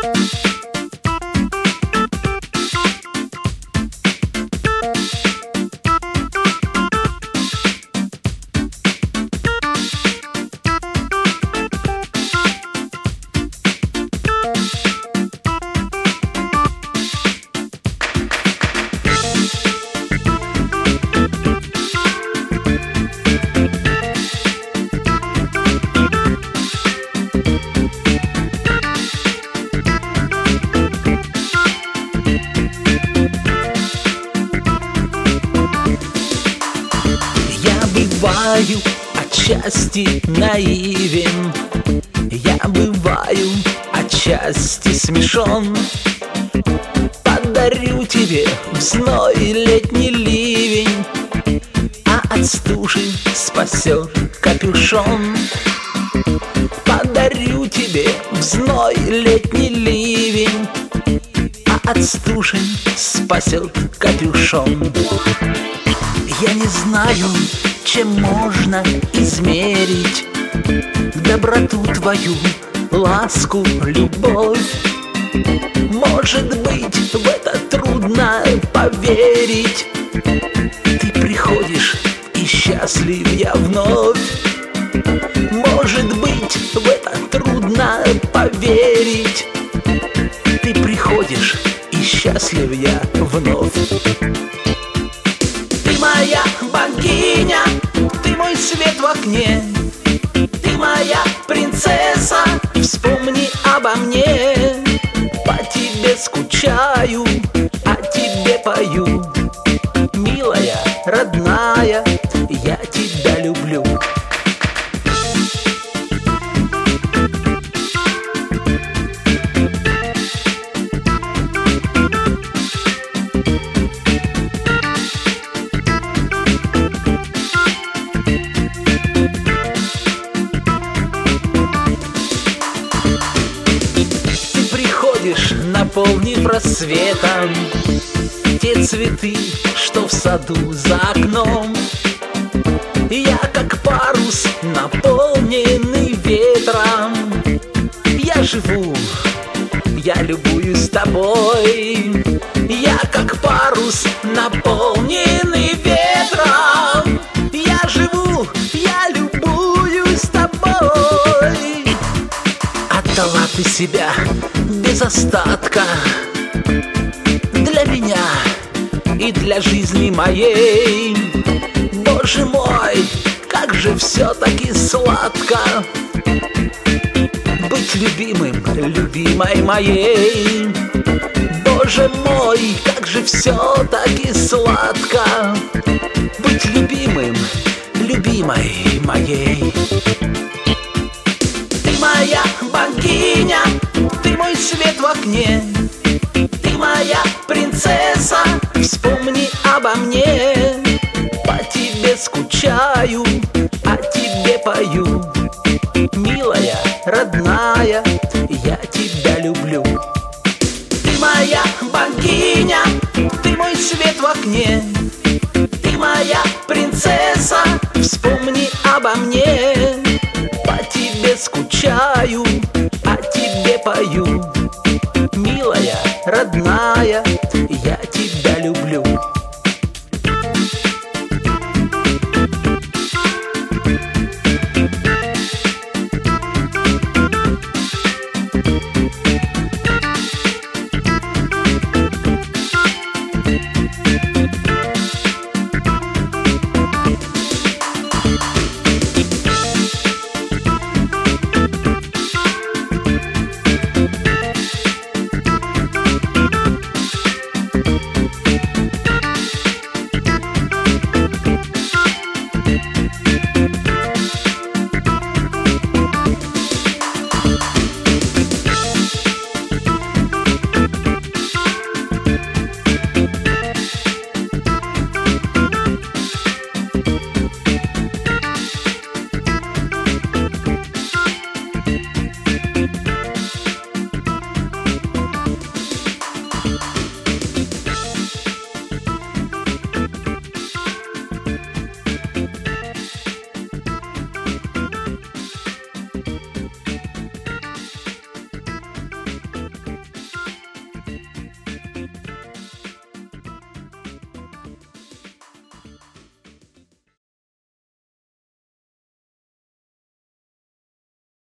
Бываю отчасти наивен, я бываю отчасти смешон. Подарю тебе в зной летний ливень, а от стужи спасет капюшон. Подарю тебе в зной летний ливень, а от стужи спасет капюшон. Я не знаю, чем можно измерить доброту твою, ласку, любовь. Может быть, в это трудно поверить. Ты приходишь, и счастлив я вновь. Может быть, в это трудно поверить. Ты приходишь, и счастлив я вновь. Ты моя богиня, ты мой свет в окне, ты моя принцесса, вспомни обо мне. По тебе скучаю, о тебе пою. Милая, родная, я тебя люблю. Наполнив рассветом те цветы, что в саду за окном. Я как парус, наполненный ветром. Я живу, я любуюсь тобой. Я как парус, наполненный ветром. Я живу, я любуюсь тобой. Отдала ты себя без остатка для меня и для жизни моей. Боже мой, как же все-таки сладко быть любимым, любимой моей. Боже мой, как же все-таки сладко быть любимым, любимой моей. Ты моя богиня, ты мой свет в окне, ты моя принцесса, вспомни обо мне. По тебе скучаю, о тебе пою. Милая, родная, я тебя люблю. Ты моя богиня, ты мой свет в окне, ты моя принцесса, вспомни обо мне. По тебе скучаю,